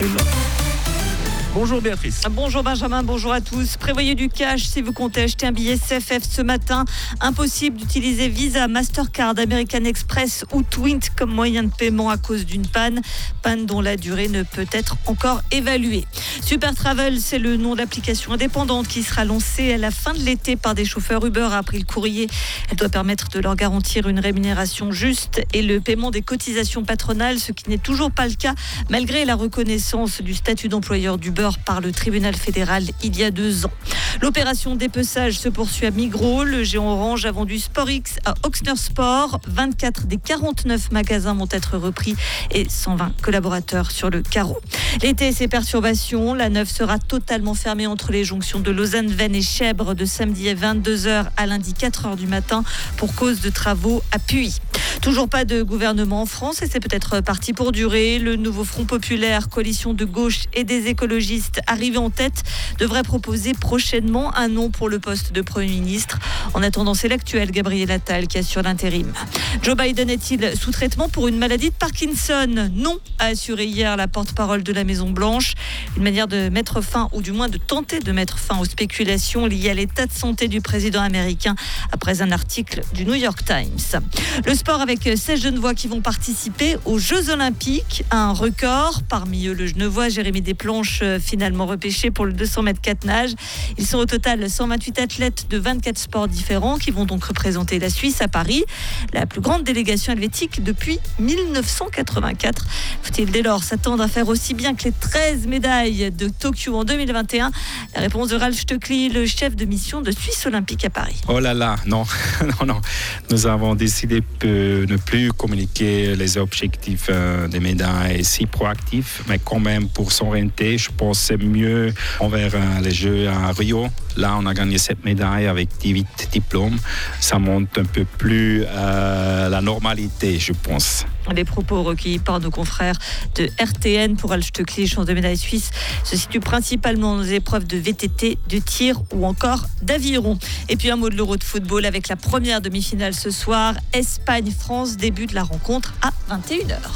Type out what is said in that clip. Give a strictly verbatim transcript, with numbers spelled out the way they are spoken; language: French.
Bonjour Béatrice. Bonjour Benjamin, bonjour à tous. Prévoyez du cash si vous comptez acheter un billet C F F ce matin. Impossible d'utiliser Visa, Mastercard, American Express ou Twint comme moyen de paiement à cause d'une panne. Panne dont la durée ne peut être encore évaluée. Super Travel, c'est le nom de l'application indépendante qui sera lancée à la fin de l'été par des chauffeurs Uber, a appris le courrier. Elle doit permettre de leur garantir une rémunération juste et le paiement des cotisations patronales, ce qui n'est toujours pas le cas malgré la reconnaissance du statut d'employeur d'Uber par le tribunal fédéral il y a deux ans. L'opération dépeçage se poursuit à Migros. Le géant Orange a vendu SportX à Ochsner Sport. vingt-quatre des quarante-neuf magasins vont être repris et cent vingt collaborateurs sur le carreau. L'été et ses perturbations. La neuf sera totalement fermée entre les jonctions de Lausanne, Vennes et Chèvres de samedi à vingt-deux heures à lundi quatre heures du matin pour cause de travaux à Puy. Toujours pas de gouvernement en France et c'est peut-être parti pour durer. Le nouveau Front populaire, coalition de gauche et des écologistes arrivé en tête, devrait proposer prochainement un nom pour le poste de Premier ministre. En attendant, c'est l'actuel Gabriel Attal qui assure l'intérim. Joe Biden est-il sous traitement pour une maladie de Parkinson ? Non, a assuré hier la porte-parole de la Maison-Blanche. Une manière de mettre fin, ou du moins de tenter de mettre fin aux spéculations liées à l'état de santé du président américain après un article du New York Times. Le sport avec seize Genevois qui vont participer aux Jeux Olympiques. Un record, parmi eux le Genevois Jérémy Desplanches, finalement repêché pour le deux cents mètres quatre nages. Ils sont au total cent vingt-huit athlètes de vingt-quatre sports différents qui vont donc représenter la Suisse à Paris, la plus grande délégation helvétique depuis mille neuf cent quatre-vingt-quatre. Faut-il dès lors s'attendre à faire aussi bien que les treize médailles de Tokyo en deux mille vingt et un ? La réponse de Ralf Stöckli, le chef de mission de Suisse Olympique à Paris. Oh là là, non, non, non. Nous avons décidé de ne plus communiquer les objectifs des médailles si proactifs, mais quand même pour s'orienter, je pense que c'est mieux envers les Jeux à Rio. Là, on a gagné sept médailles avec dix-huit diplômes. Ça montre un peu plus euh, la normalité, je pense. Les propos recueillis par nos confrères de R T N pour Ralf Stöckli, champion de médaille suisse, se situent principalement dans les épreuves de V T T, de tir ou encore d'aviron. Et puis un mot de l'Euro de football avec la première demi-finale ce soir. Espagne-France, début de la rencontre à vingt et une heures.